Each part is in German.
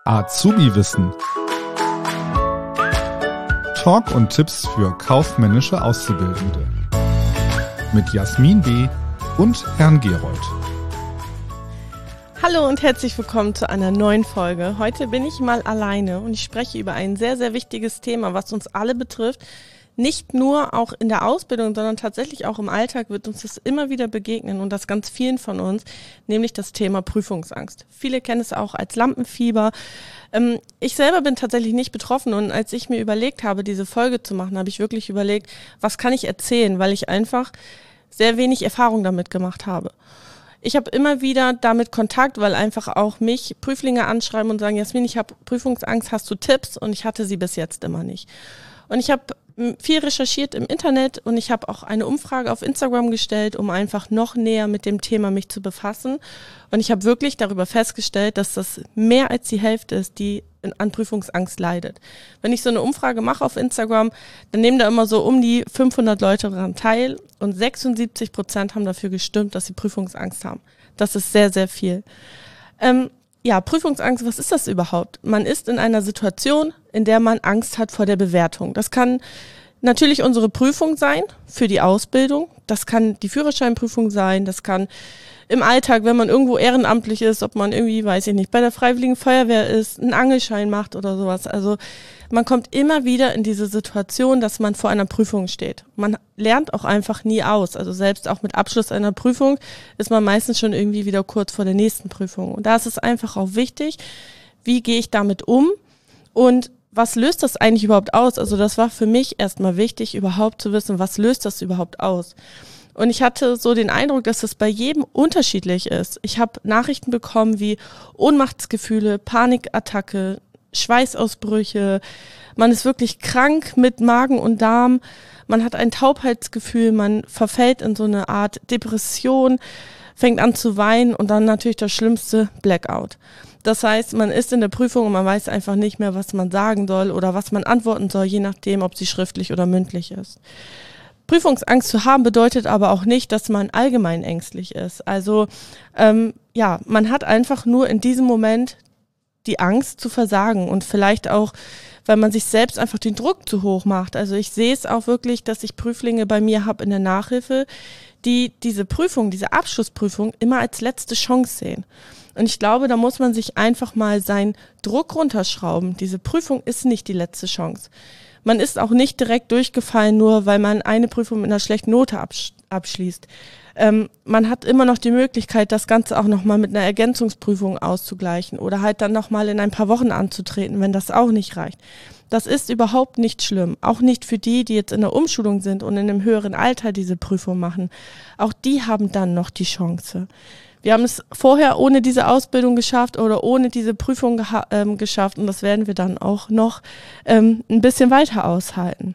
Azubi-Wissen. Talk und Tipps für kaufmännische Auszubildende. Mit Jasmin B. und Herrn Gerold. Hallo und herzlich willkommen zu einer neuen Folge. Heute bin ich mal alleine und ich spreche über ein sehr, sehr wichtiges Thema, was uns alle betrifft. Nicht nur auch in der Ausbildung, sondern tatsächlich auch im Alltag wird uns das immer wieder begegnen und das ganz vielen von uns, nämlich das Thema Prüfungsangst. Viele kennen es auch als Lampenfieber. Ich selber bin tatsächlich nicht betroffen und als ich mir überlegt habe, diese Folge zu machen, habe ich wirklich überlegt, was kann ich erzählen, weil ich einfach sehr wenig Erfahrung damit gemacht habe. Ich habe immer wieder damit Kontakt, weil einfach auch mich Prüflinge anschreiben und sagen, Jasmin, ich habe Prüfungsangst, hast du Tipps? Und ich hatte sie bis jetzt immer nicht. Und ich habe viel recherchiert im Internet und ich habe auch eine Umfrage auf Instagram gestellt, um einfach noch näher mit dem Thema mich zu befassen. Und ich habe wirklich darüber festgestellt, dass das mehr als die Hälfte ist, die an Prüfungsangst leidet. Wenn ich so eine Umfrage mache auf Instagram, dann nehmen da immer so um die 500 Leute daran teil und 76% haben dafür gestimmt, dass sie Prüfungsangst haben. Das ist sehr, sehr viel. Ja, Prüfungsangst, was ist das überhaupt? Man ist in einer Situation, in der man Angst hat vor der Bewertung. Das kann natürlich unsere Prüfung sein für die Ausbildung. Das kann die Führerscheinprüfung sein. Das kann im Alltag, wenn man irgendwo ehrenamtlich ist, ob man irgendwie, weiß ich nicht, bei der Freiwilligen Feuerwehr ist, einen Angelschein macht oder sowas. Also man kommt immer wieder in diese Situation, dass man vor einer Prüfung steht. Man lernt auch einfach nie aus. Also selbst auch mit Abschluss einer Prüfung ist man meistens schon irgendwie wieder kurz vor der nächsten Prüfung. Und da ist es einfach auch wichtig, wie gehe ich damit um und was löst das eigentlich überhaupt aus? Also das war für mich erstmal wichtig, überhaupt zu wissen, was löst das überhaupt aus? Und ich hatte so den Eindruck, dass das bei jedem unterschiedlich ist. Ich habe Nachrichten bekommen wie Ohnmachtsgefühle, Panikattacke, Schweißausbrüche, man ist wirklich krank mit Magen und Darm, man hat ein Taubheitsgefühl, man verfällt in so eine Art Depression, fängt an zu weinen und dann natürlich das Schlimmste, Blackout. Das heißt, man ist in der Prüfung und man weiß einfach nicht mehr, was man sagen soll oder was man antworten soll, je nachdem, ob sie schriftlich oder mündlich ist. Prüfungsangst zu haben bedeutet aber auch nicht, dass man allgemein ängstlich ist. Also man hat einfach nur in diesem Moment die Angst zu versagen und vielleicht auch, weil man sich selbst einfach den Druck zu hoch macht. Also ich sehe es auch wirklich, dass ich Prüflinge bei mir habe in der Nachhilfe, die diese Prüfung, diese Abschlussprüfung immer als letzte Chance sehen. Und ich glaube, da muss man sich einfach mal seinen Druck runterschrauben. Diese Prüfung ist nicht die letzte Chance. Man ist auch nicht direkt durchgefallen, nur weil man eine Prüfung mit einer schlechten Note abschließt. Man hat immer noch die Möglichkeit, das Ganze auch nochmal mit einer Ergänzungsprüfung auszugleichen oder halt dann nochmal in ein paar Wochen anzutreten, wenn das auch nicht reicht. Das ist überhaupt nicht schlimm. Auch nicht für die, die jetzt in der Umschulung sind und in einem höheren Alter diese Prüfung machen. Auch die haben dann noch die Chance. Wir haben es vorher ohne diese Ausbildung geschafft oder ohne diese Prüfung geschafft und das werden wir dann auch noch ein bisschen weiter aushalten.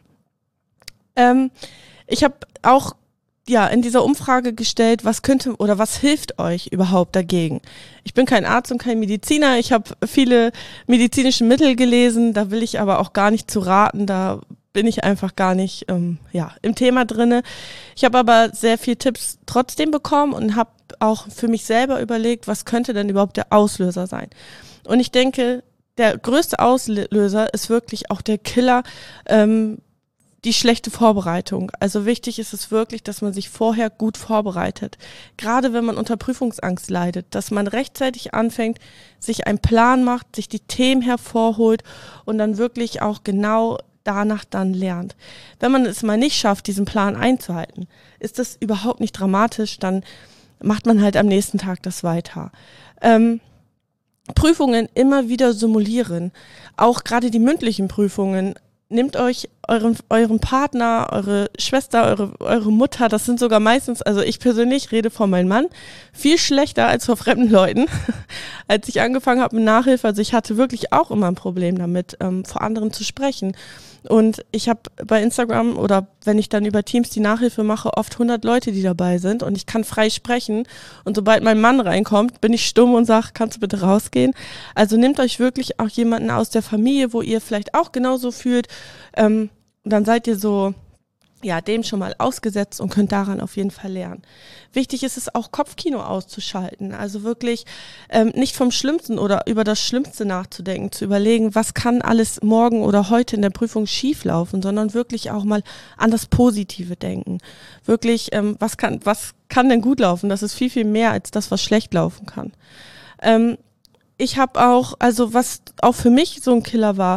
Ich habe auch in dieser Umfrage gestellt, was könnte oder was hilft euch überhaupt dagegen? Ich bin kein Arzt und kein Mediziner, ich habe viele medizinische Mittel gelesen, da will ich aber auch gar nicht zu raten, da bin ich einfach gar nicht im Thema drinne. Ich habe aber sehr viele Tipps trotzdem bekommen und habe auch für mich selber überlegt, was könnte denn überhaupt der Auslöser sein? Und ich denke, der größte Auslöser ist wirklich auch der Killer, die schlechte Vorbereitung. Also wichtig ist es wirklich, dass man sich vorher gut vorbereitet. Gerade wenn man unter Prüfungsangst leidet, dass man rechtzeitig anfängt, sich einen Plan macht, sich die Themen hervorholt und dann wirklich auch genau danach dann lernt. Wenn man es mal nicht schafft, diesen Plan einzuhalten, ist das überhaupt nicht dramatisch, dann macht man halt am nächsten Tag das weiter. Prüfungen immer wieder simulieren, auch gerade die mündlichen Prüfungen. Nehmt euch euren Partner, eure Schwester, eure Mutter, das sind sogar meistens, also ich persönlich rede von meinem Mann, viel schlechter als vor fremden Leuten. Als ich angefangen habe mit Nachhilfe, also ich hatte wirklich auch immer ein Problem damit, vor anderen zu sprechen. Und ich habe bei Instagram oder wenn ich dann über Teams die Nachhilfe mache, oft 100 Leute, die dabei sind und ich kann frei sprechen. Und sobald mein Mann reinkommt, bin ich stumm und sage, kannst du bitte rausgehen? Also nehmt euch wirklich auch jemanden aus der Familie, wo ihr vielleicht auch genauso fühlt. Dann seid ihr so ja, dem schon mal ausgesetzt und könnt daran auf jeden Fall lernen. Wichtig ist es auch, Kopfkino auszuschalten, also wirklich nicht vom Schlimmsten oder über das Schlimmste nachzudenken, zu überlegen, was kann alles morgen oder heute in der Prüfung schieflaufen, sondern wirklich auch mal an das Positive denken. Wirklich, was kann denn gut laufen? Das ist viel, viel mehr als das, was schlecht laufen kann. Ich habe auch, also was auch für mich so ein Killer war,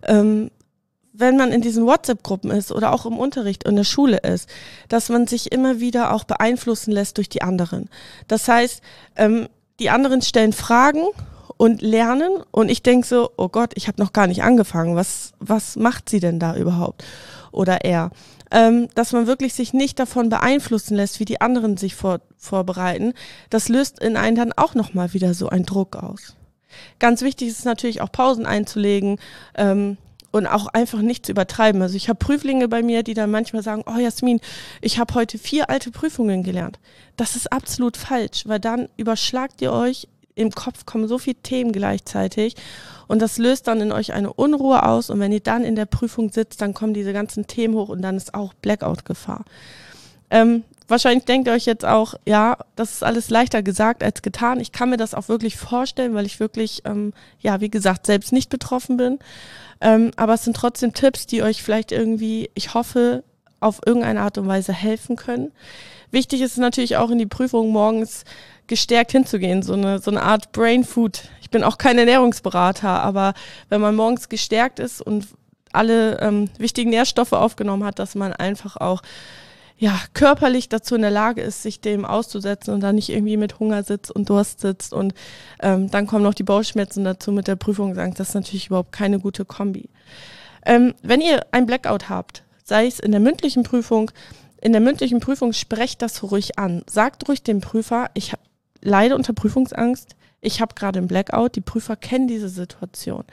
wenn man in diesen WhatsApp-Gruppen ist oder auch im Unterricht in der Schule ist, dass man sich immer wieder auch beeinflussen lässt durch die anderen. Das heißt, die anderen stellen Fragen und lernen und ich denke so, oh Gott, ich habe noch gar nicht angefangen, was macht sie denn da überhaupt? Oder er. Dass man wirklich sich nicht davon beeinflussen lässt, wie die anderen sich vorbereiten, das löst in einen dann auch nochmal wieder so einen Druck aus. Ganz wichtig ist natürlich auch Pausen einzulegen, und auch einfach nicht zu übertreiben. Also ich habe Prüflinge bei mir, die dann manchmal sagen, oh Jasmin, ich habe heute 4 alte Prüfungen gelernt. Das ist absolut falsch, weil dann überschlagt ihr euch, im Kopf kommen so viele Themen gleichzeitig und das löst dann in euch eine Unruhe aus und wenn ihr dann in der Prüfung sitzt, dann kommen diese ganzen Themen hoch und dann ist auch Blackout-Gefahr. Wahrscheinlich denkt ihr euch jetzt auch, ja, das ist alles leichter gesagt als getan. Ich kann mir das auch wirklich vorstellen, weil ich wirklich, wie gesagt, selbst nicht betroffen bin. Aber es sind trotzdem Tipps, die euch vielleicht irgendwie, ich hoffe, auf irgendeine Art und Weise helfen können. Wichtig ist es natürlich auch in die Prüfung morgens gestärkt hinzugehen, so eine Art Brain Food. Ich bin auch kein Ernährungsberater, aber wenn man morgens gestärkt ist und alle wichtigen Nährstoffe aufgenommen hat, dass man einfach auch körperlich dazu in der Lage ist, sich dem auszusetzen und dann nicht irgendwie mit Hunger sitzt und Durst sitzt und dann kommen noch die Bauchschmerzen dazu mit der Prüfung, sagen, das ist natürlich überhaupt keine gute Kombi. Wenn ihr ein Blackout habt, sei es in der mündlichen Prüfung sprecht das ruhig an. Sagt ruhig dem Prüfer, ich leide unter Prüfungsangst, ich habe gerade einen Blackout, die Prüfer kennen diese Situation.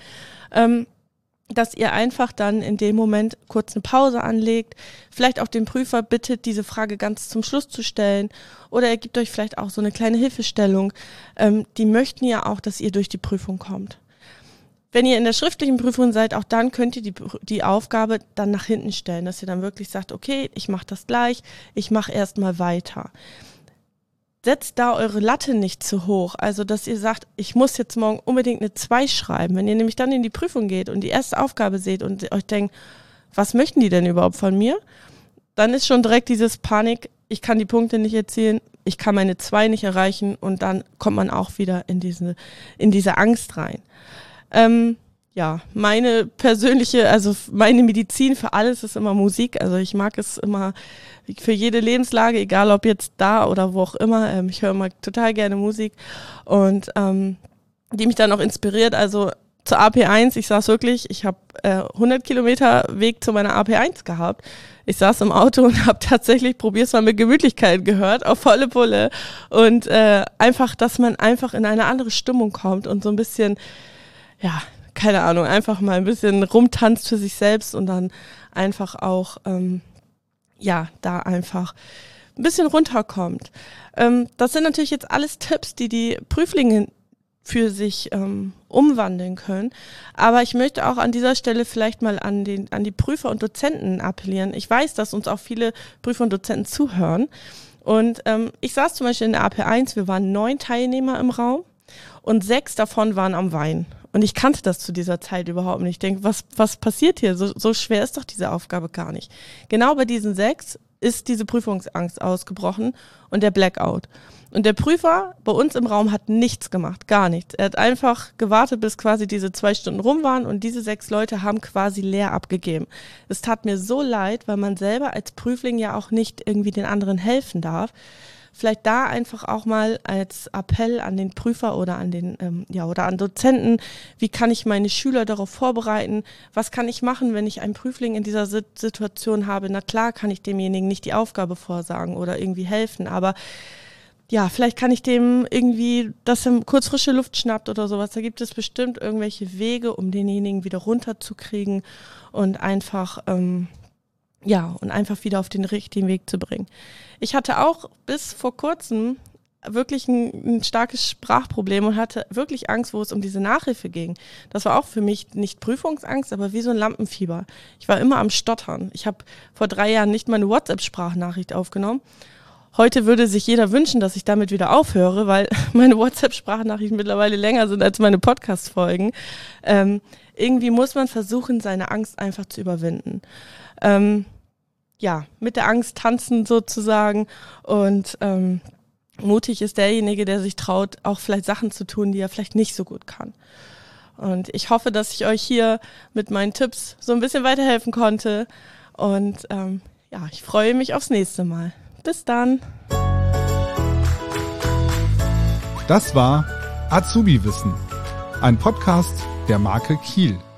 Dass ihr einfach dann in dem Moment kurz eine Pause anlegt, vielleicht auch den Prüfer bittet, diese Frage ganz zum Schluss zu stellen oder er gibt euch vielleicht auch so eine kleine Hilfestellung. Die möchten ja auch, dass ihr durch die Prüfung kommt. Wenn ihr in der schriftlichen Prüfung seid, auch dann könnt ihr die Aufgabe dann nach hinten stellen, dass ihr dann wirklich sagt, okay, ich mache das gleich, ich mache erstmal weiter. Setzt da eure Latte nicht zu hoch, also dass ihr sagt, ich muss jetzt morgen unbedingt eine 2 schreiben. Wenn ihr nämlich dann in die Prüfung geht und die erste Aufgabe seht und euch denkt, was möchten die denn überhaupt von mir? Dann ist schon direkt dieses Panik, ich kann die Punkte nicht erzielen, ich kann meine 2 nicht erreichen und dann kommt man auch wieder in diese Angst rein. Meine persönliche, also meine Medizin für alles ist immer Musik. Also ich mag es immer für jede Lebenslage, egal ob jetzt da oder wo auch immer. Ich höre immer total gerne Musik und die mich dann auch inspiriert. Also zur AP1, ich saß wirklich, ich habe 100 Kilometer Weg zu meiner AP1 gehabt. Ich saß im Auto und habe tatsächlich, probier's mal mit Gemütlichkeit gehört, auf volle Pulle. Und einfach, dass man einfach in eine andere Stimmung kommt und so ein bisschen, keine Ahnung, einfach mal ein bisschen rumtanzt für sich selbst und dann einfach auch, da einfach ein bisschen runterkommt. Das sind natürlich jetzt alles Tipps, die Prüflinge für sich umwandeln können. Aber ich möchte auch an dieser Stelle vielleicht mal an die Prüfer und Dozenten appellieren. Ich weiß, dass uns auch viele Prüfer und Dozenten zuhören. Und ich saß zum Beispiel in der AP1, wir waren 9 Teilnehmer im Raum und 6 davon waren am Weinen. Und ich kannte das zu dieser Zeit überhaupt nicht. Ich denke, was passiert hier? So schwer ist doch diese Aufgabe gar nicht. Genau bei diesen 6 ist diese Prüfungsangst ausgebrochen und der Blackout. Und der Prüfer bei uns im Raum hat nichts gemacht, gar nichts. Er hat einfach gewartet, bis quasi diese 2 Stunden rum waren und diese 6 Leute haben quasi leer abgegeben. Es tat mir so leid, weil man selber als Prüfling ja auch nicht irgendwie den anderen helfen darf. Vielleicht da einfach auch mal als Appell an den Prüfer oder oder an Dozenten, wie kann ich meine Schüler darauf vorbereiten? Was kann ich machen, wenn ich einen Prüfling in dieser Situation habe? Na klar kann ich demjenigen nicht die Aufgabe vorsagen oder irgendwie helfen, aber vielleicht kann ich dem irgendwie, dass er kurz frische Luft schnappt oder sowas. Da gibt es bestimmt irgendwelche Wege, um denjenigen wieder runterzukriegen und einfach wieder auf den richtigen Weg zu bringen. Ich hatte auch bis vor kurzem wirklich ein starkes Sprachproblem und hatte wirklich Angst, wo es um diese Nachhilfe ging. Das war auch für mich nicht Prüfungsangst, aber wie so ein Lampenfieber. Ich war immer am Stottern. Ich habe vor 3 Jahren nicht meine WhatsApp-Sprachnachricht aufgenommen. Heute würde sich jeder wünschen, dass ich damit wieder aufhöre, weil meine WhatsApp-Sprachnachrichten mittlerweile länger sind als meine Podcast-Folgen. Irgendwie muss man versuchen, seine Angst einfach zu überwinden. Mit der Angst tanzen sozusagen und mutig ist derjenige, der sich traut, auch vielleicht Sachen zu tun, die er vielleicht nicht so gut kann. Und ich hoffe, dass ich euch hier mit meinen Tipps so ein bisschen weiterhelfen konnte. Und ich freue mich aufs nächste Mal. Bis dann. Das war Azubi Wissen, ein Podcast der Marke Kiel.